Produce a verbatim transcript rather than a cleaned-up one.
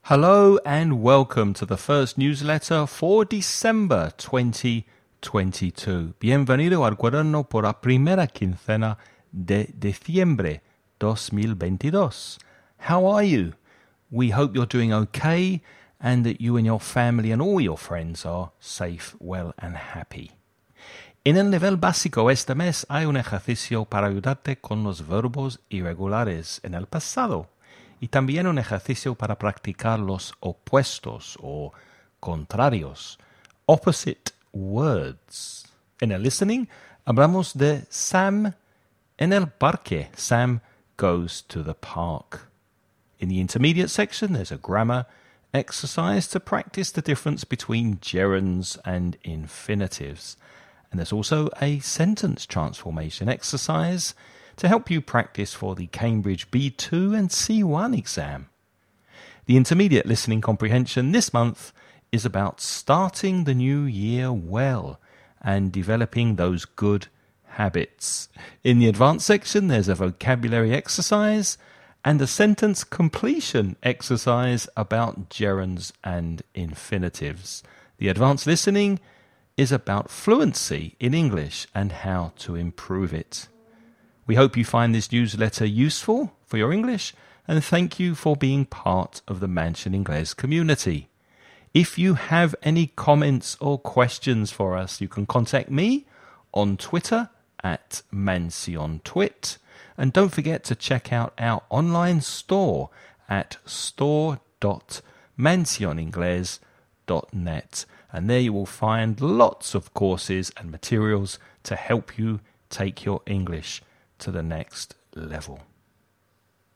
Hello and welcome to the first newsletter for December twenty twenty-two. Bienvenido al cuaderno por la primera quincena de diciembre dos mil veintidós. How are you? We hope you're doing okay and that you and your family and all your friends are safe, well and happy. En el nivel básico este mes hay un ejercicio para ayudarte con los verbos irregulares en el pasado. Y también un ejercicio para practicar los opuestos o contrarios, opposite words. En el listening hablamos de Sam en el parque. Sam goes to the park. In the intermediate section, there's a grammar exercise to practice the difference between gerunds and infinitives. And there's also a sentence transformation exercise to help you practice for the Cambridge B two and C one exam. The intermediate listening comprehension this month is about starting the new year well and developing those good habits. In the advanced section, there's a vocabulary exercise and a sentence completion exercise about gerunds and infinitives. The advanced listening is about fluency in English and how to improve it. We hope you find this newsletter useful for your English and thank you for being part of the Mansion Inglés community. If you have any comments or questions for us, you can contact me on Twitter at MansionTwit. And don't forget to check out our online store at store dot mansioningles dot net. And there you will find lots of courses and materials to help you take your English to the next level.